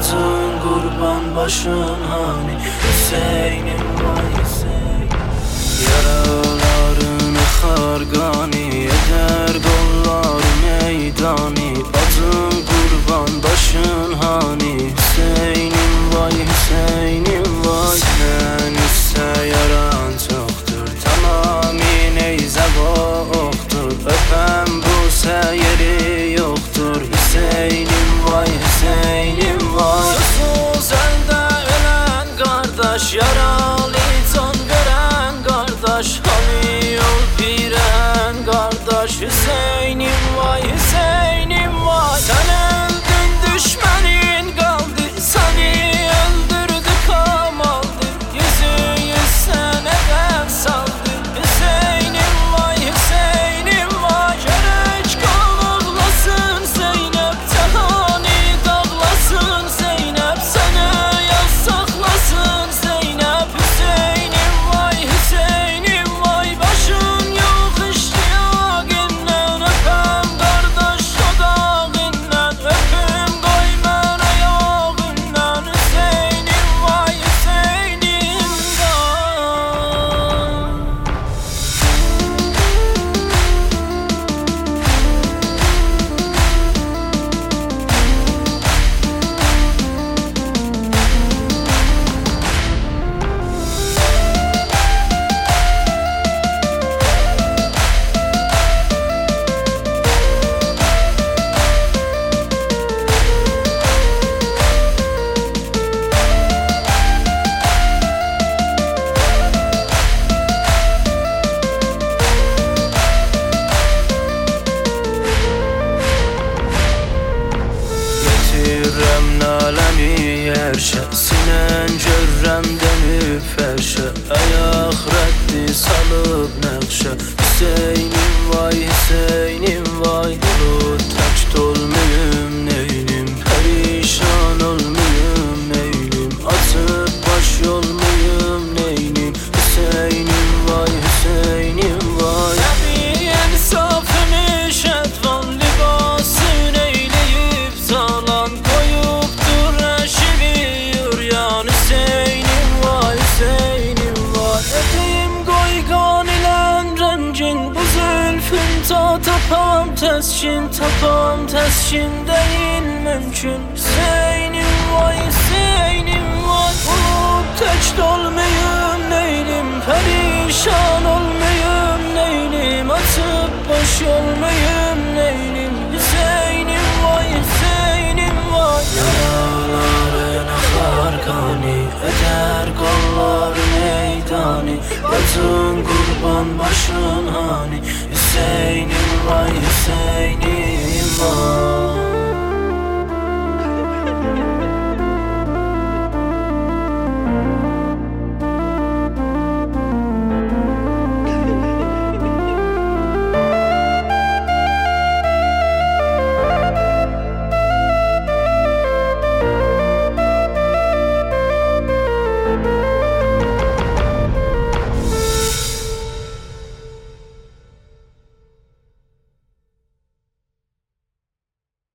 Atın kurban başın hani Hüseyin'im vay Hüseyin. Yaralarını hargani eder kollar meydani. Atın kurban başın hani Hüseyin'im vay Hüseyin'im vay. Sen ise yaran çoktur tamamin eyze oktur. Öpem bu seyiri yoktur Hüseyin'im vay Hüseyin'im vay. Susuz elde ölen kardeş, yaralı can veren kardeş, hani yol piren kardeş Hüseyin'im vay Hüseyin'im vay. Sen öldün düşmenin kaldı, seni öldürdü kamaldır. Yüz seneden saldı Hüseyin'im vay Hüseyin'im vay. Gerek kan ağlasın Zeynep, cehani dağlasın Zeynep, sana yaz saklasın Zeynep Hüseyin'im vay Hüseyin'im vay. Başın yok iştiyakinden, öpem kardeş sodağından, öpüm koyman ayağından Hüseyin'im vay Hüseyin'im vay. Getirem nalemi yerşe, sinen görrem dönüp ferşe. Ayak reddi salıp nakşe Hüseyin'im vay Hüseyin'im vay. Bulut tek dolmayım neylim, perişan olmayım neylim, atıp baş olmayım neylim Hüseyin'im vay Hüseyin'im vay. Seviyen safını şedvan libasın eyleyip zalan, koyup dur eşivi yuryan Hüseyin'im vay Hüseyin'im vay. Etim koygan ilen rengin, bu zülfün ta tapam teskin, tapam teskin değil mümkün Hüseyin'im vay Hüseyin'im vay. Bulut tek dolmayım neylim, perişan olmayım neylim, atıp boş olmayım neylim Hüseyin'im vay Hüseyin'im vay. Yaralarına hargani eder kollar meydani. Atın kurban başın hani Hüseyin'im vay Hüseyin'im